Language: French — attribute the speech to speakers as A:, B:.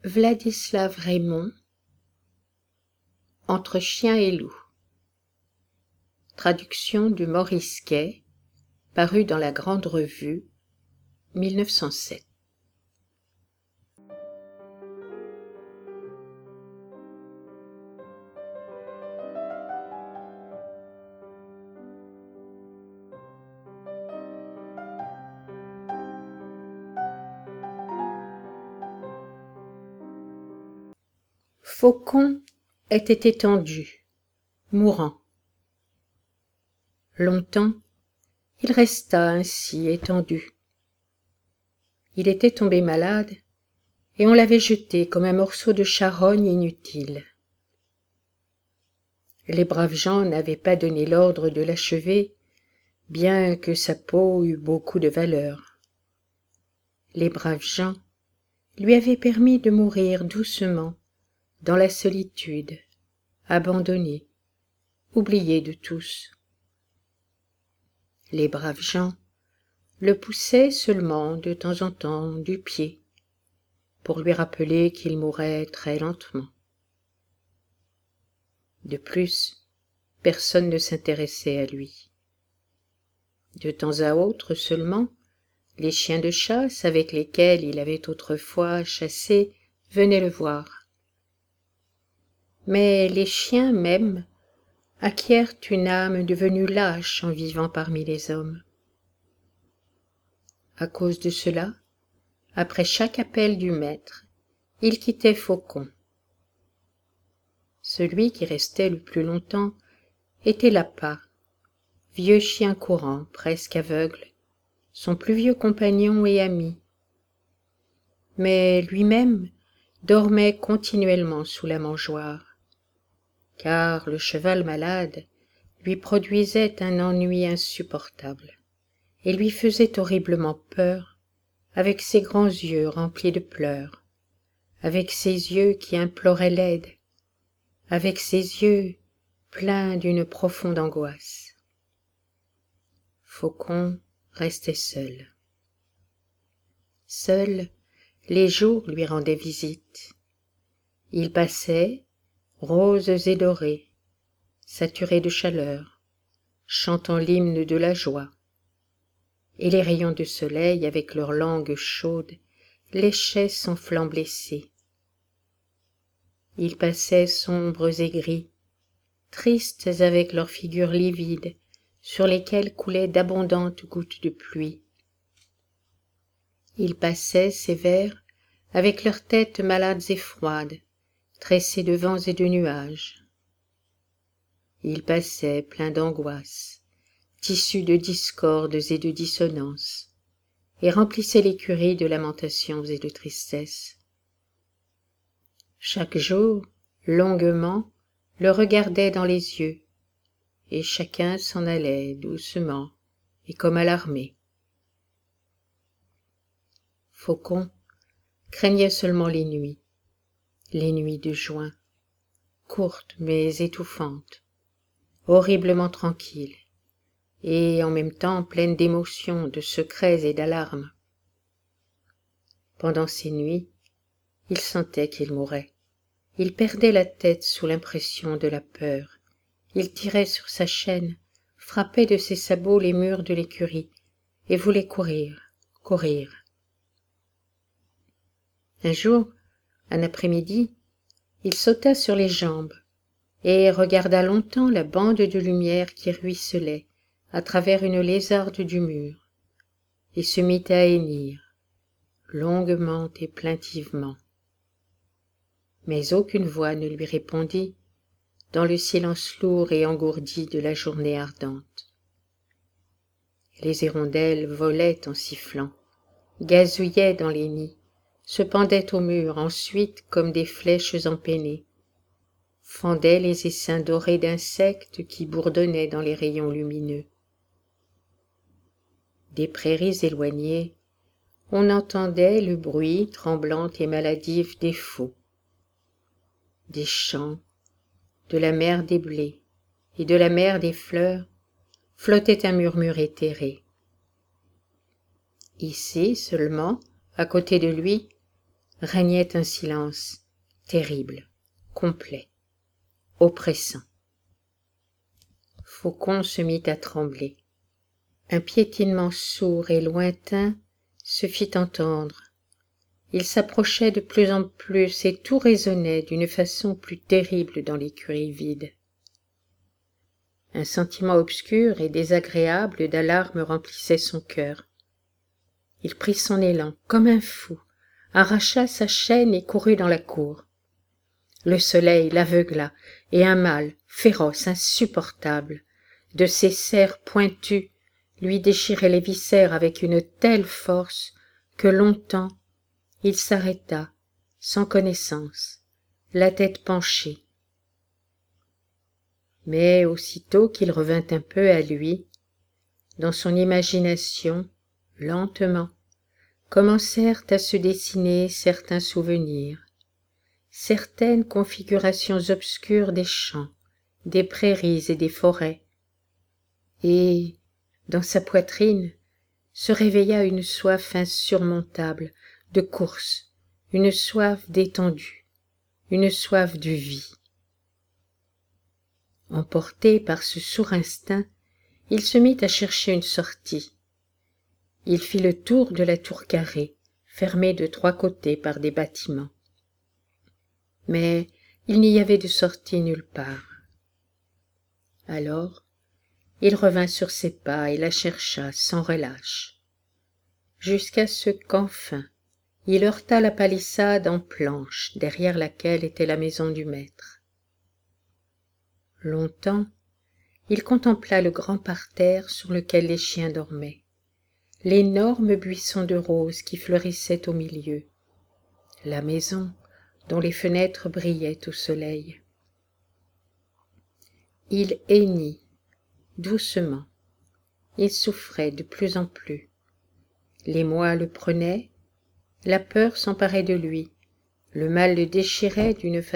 A: Vladislav Raymond, Entre chien et loup. Traduction de Maurice Quay, paru dans la Grande Revue, 1907. Faucon était étendu, mourant. Longtemps, il resta ainsi étendu. Il était tombé malade, et on l'avait jeté comme un morceau de charogne inutile. Les braves gens n'avaient pas donné l'ordre de l'achever, bien que sa peau eût beaucoup de valeur. Les braves gens lui avaient permis de mourir doucement, dans la solitude, abandonné, oublié de tous. Les braves gens le poussaient seulement de temps en temps du pied, pour lui rappeler qu'il mourait très lentement. De plus, personne ne s'intéressait à lui. De temps à autre seulement, les chiens de chasse avec lesquels il avait autrefois chassé venaient le voir. Mais les chiens même acquièrent une âme devenue lâche en vivant parmi les hommes. À cause de cela, après chaque appel du maître, il quittait Faucon. Celui qui restait le plus longtemps était Lapin, vieux chien courant, presque aveugle, son plus vieux compagnon et ami. Mais lui-même dormait continuellement sous la mangeoire, car le cheval malade lui produisait un ennui insupportable et lui faisait horriblement peur avec ses grands yeux remplis de pleurs, avec ses yeux qui imploraient l'aide, avec ses yeux pleins d'une profonde angoisse. Faucon restait seul. Seul, les jours lui rendaient visite. Il passait, roses et dorés, saturés de chaleur, chantant l'hymne de la joie, et les rayons de soleil, avec leurs langues chaudes, léchaient son flanc blessé. Ils passaient sombres et gris, tristes avec leurs figures livides, sur lesquelles coulaient d'abondantes gouttes de pluie. Ils passaient sévères, avec leurs têtes malades et froides, tressées de vents et de nuages. Ils passaient pleins d'angoisse, tissus de discordes et de dissonances, et remplissaient l'écurie de lamentations et de tristesses. Chaque jour, longuement, le regardait dans les yeux, et chacun s'en allait doucement et comme alarmé. Faucon craignait seulement les nuits de juin, courtes mais étouffantes, horriblement tranquilles, et en même temps pleines d'émotions, de secrets et d'alarmes. Pendant ces nuits, il sentait qu'il mourait. Il perdait la tête sous l'impression de la peur. Il tirait sur sa chaîne, frappait de ses sabots les murs de l'écurie, et voulait courir. Un jour, un après-midi, il sauta sur les jambes, et regarda longtemps la bande de lumière qui ruisselait à travers une lézarde du mur, et se mit à hennir, longuement et plaintivement. Mais aucune voix ne lui répondit dans le silence lourd et engourdi de la journée ardente. Les hirondelles volaient en sifflant, gazouillaient dans les nids, se pendaient au mur ensuite comme des flèches empennées, fendaient les essaims dorés d'insectes qui bourdonnaient dans les rayons lumineux. Des prairies éloignées, on entendait le bruit tremblant et maladif des faux, des champs, de la mer des blés et de la mer des fleurs, flottait un murmure éthéré. Ici seulement, à côté de lui, régnait un silence terrible, complet, oppressant. Faucon se mit à trembler. Un piétinement sourd et lointain se fit entendre. Il s'approchait de plus en plus et tout résonnait d'une façon plus terrible dans l'écurie vide. Un sentiment obscur et désagréable d'alarme remplissait son cœur. Il prit son élan comme un fou, arracha sa chaîne et courut dans la cour. Le soleil l'aveugla et un mâle, féroce, insupportable, de ses serres pointues, lui déchirait les viscères avec une telle force que longtemps il s'arrêta, sans connaissance, la tête penchée. Mais aussitôt qu'il revint un peu à lui, dans son imagination, lentement, commencèrent à se dessiner certains souvenirs, certaines configurations obscures des champs, des prairies et des forêts, et, dans sa poitrine, se réveilla une soif insurmontable de course, une soif d'étendue, une soif de vie. Emporté par ce sourd instinct, il se mit à chercher une sortie. Il fit le tour de la tour carrée, fermée de 3 côtés par des bâtiments. Mais il n'y avait de sortie nulle part. Alors, il revint sur ses pas et la chercha sans relâche, jusqu'à ce qu'enfin il heurta la palissade en planches derrière laquelle était la maison du maître. Longtemps, il contempla le grand parterre sur lequel les chiens dormaient, l'énorme buisson de roses qui fleurissait au milieu, la maison dont les fenêtres brillaient au soleil. Il hennit doucement, il souffrait de plus en plus. L'émoi le prenait, la peur s'emparait de lui, le mal le déchirait d'une